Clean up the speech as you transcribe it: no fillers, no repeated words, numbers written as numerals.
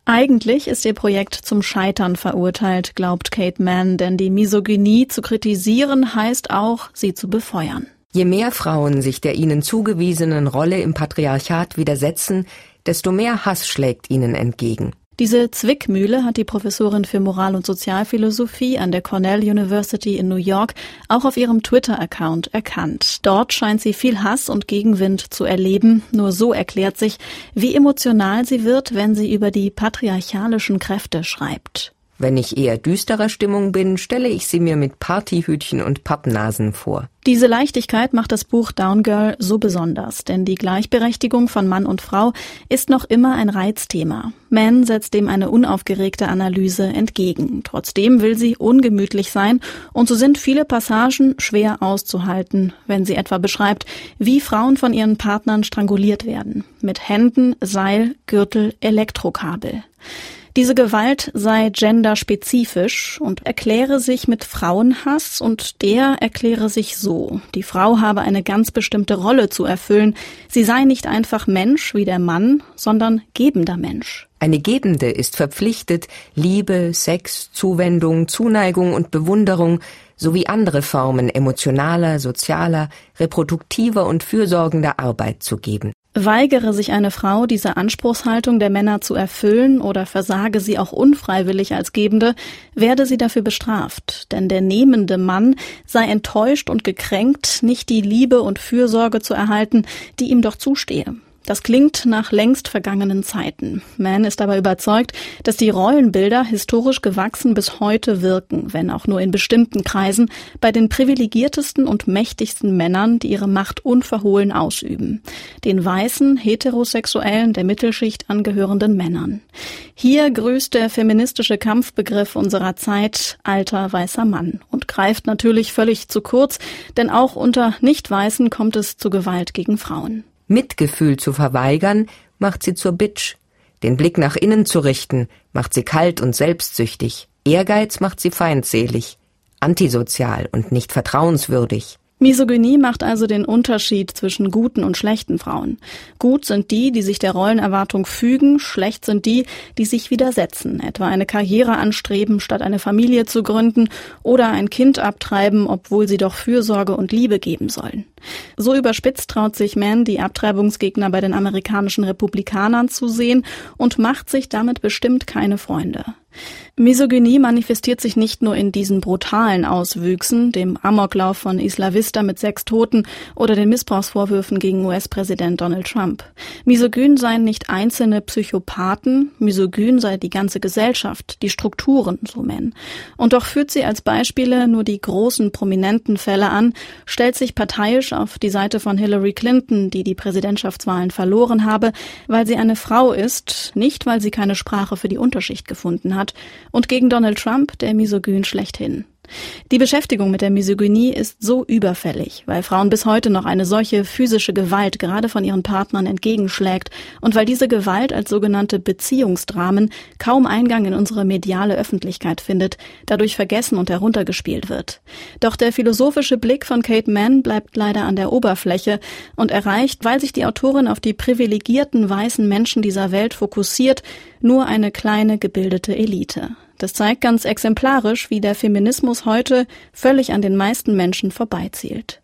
Eigentlich ist ihr Projekt zum Scheitern verurteilt, glaubt Kate Manne, denn die Misogynie zu kritisieren heißt auch, sie zu befeuern. Je mehr Frauen sich der ihnen zugewiesenen Rolle im Patriarchat widersetzen, desto mehr Hass schlägt ihnen entgegen. Diese Zwickmühle hat die Professorin für Moral- und Sozialphilosophie an der Cornell University in New York auch auf ihrem Twitter-Account erkannt. Dort scheint sie viel Hass und Gegenwind zu erleben. Nur so erklärt sich, wie emotional sie wird, wenn sie über die patriarchalischen Kräfte schreibt. Wenn ich eher düsterer Stimmung bin, stelle ich sie mir mit Partyhütchen und Pappnasen vor. Diese Leichtigkeit macht das Buch Down Girl so besonders, denn die Gleichberechtigung von Mann und Frau ist noch immer ein Reizthema. Manne setzt dem eine unaufgeregte Analyse entgegen. Trotzdem will sie ungemütlich sein und so sind viele Passagen schwer auszuhalten, wenn sie etwa beschreibt, wie Frauen von ihren Partnern stranguliert werden. Mit Händen, Seil, Gürtel, Elektrokabel. Diese Gewalt sei genderspezifisch und erkläre sich mit Frauenhass und der erkläre sich so. Die Frau habe eine ganz bestimmte Rolle zu erfüllen. Sie sei nicht einfach Mensch wie der Mann, sondern gebender Mensch. Eine Gebende ist verpflichtet, Liebe, Sex, Zuwendung, Zuneigung und Bewunderung sowie andere Formen emotionaler, sozialer, reproduktiver und fürsorgender Arbeit zu geben. Weigere sich eine Frau, diese Anspruchshaltung der Männer zu erfüllen oder versage sie auch unfreiwillig als Gebende, werde sie dafür bestraft. Denn der nehmende Mann sei enttäuscht und gekränkt, nicht die Liebe und Fürsorge zu erhalten, die ihm doch zustehe. Das klingt nach längst vergangenen Zeiten. Manne ist aber überzeugt, dass die Rollenbilder historisch gewachsen bis heute wirken, wenn auch nur in bestimmten Kreisen, bei den privilegiertesten und mächtigsten Männern, die ihre Macht unverhohlen ausüben. Den weißen, heterosexuellen, der Mittelschicht angehörenden Männern. Hier grüßt der feministische Kampfbegriff unserer Zeit alter weißer Mann und greift natürlich völlig zu kurz, denn auch unter Nicht-Weißen kommt es zu Gewalt gegen Frauen. Mitgefühl zu verweigern, macht sie zur Bitch. Den Blick nach innen zu richten, macht sie kalt und selbstsüchtig. Ehrgeiz macht sie feindselig, antisozial und nicht vertrauenswürdig. Misogynie macht also den Unterschied zwischen guten und schlechten Frauen. Gut sind die, die sich der Rollenerwartung fügen, schlecht sind die, die sich widersetzen, etwa eine Karriere anstreben, statt eine Familie zu gründen oder ein Kind abtreiben, obwohl sie doch Fürsorge und Liebe geben sollen. So überspitzt traut sich Manne, die Abtreibungsgegner bei den amerikanischen Republikanern zu sehen und macht sich damit bestimmt keine Freunde. Misogynie manifestiert sich nicht nur in diesen brutalen Auswüchsen, dem Amoklauf von Isla Vista mit 6 Toten oder den Missbrauchsvorwürfen gegen US-Präsident Donald Trump. Misogyn seien nicht einzelne Psychopathen, misogyn sei die ganze Gesellschaft, die Strukturen, so Manne. Und doch führt sie als Beispiele nur die großen, prominenten Fälle an, stellt sich parteiisch auf die Seite von Hillary Clinton, die die Präsidentschaftswahlen verloren habe, weil sie eine Frau ist, nicht weil sie keine Sprache für die Unterschicht gefunden hat, und gegen Donald Trump, der Misogyn schlechthin. Die Beschäftigung mit der Misogynie ist so überfällig, weil Frauen bis heute noch eine solche physische Gewalt gerade von ihren Partnern entgegenschlägt und weil diese Gewalt als sogenannte Beziehungsdramen kaum Eingang in unsere mediale Öffentlichkeit findet, dadurch vergessen und heruntergespielt wird. Doch der philosophische Blick von Kate Manne bleibt leider an der Oberfläche und erreicht, weil sich die Autorin auf die privilegierten weißen Menschen dieser Welt fokussiert, nur eine kleine gebildete Elite. Das zeigt ganz exemplarisch, wie der Feminismus heute völlig an den meisten Menschen vorbeizielt.